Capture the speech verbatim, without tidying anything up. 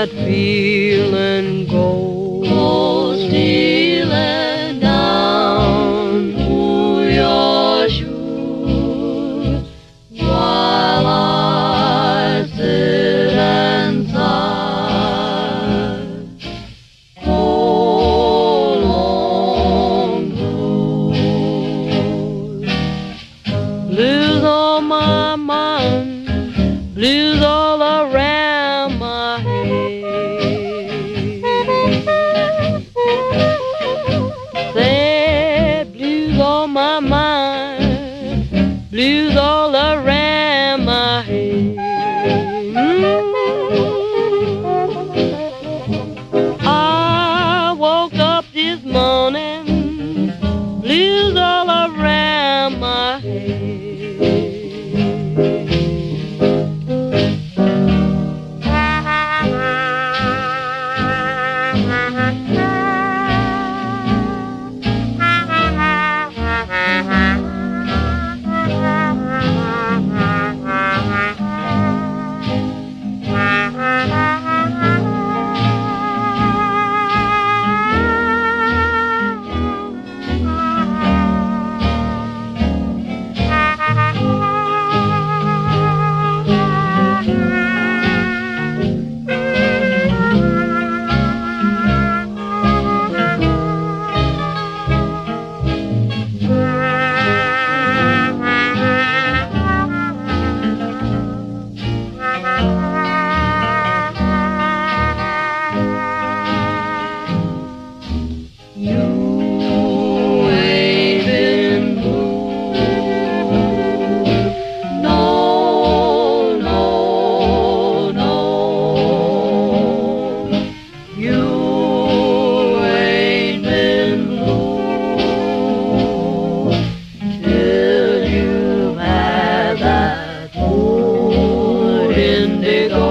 that feeling go, go stealing down through your shoes while I sit and sigh. Oh, long blues, blues on my mind, blues all around my head. Sad blues on my mind, blues all around my head. Mm. I woke up this morning, blues all around my head. Indigo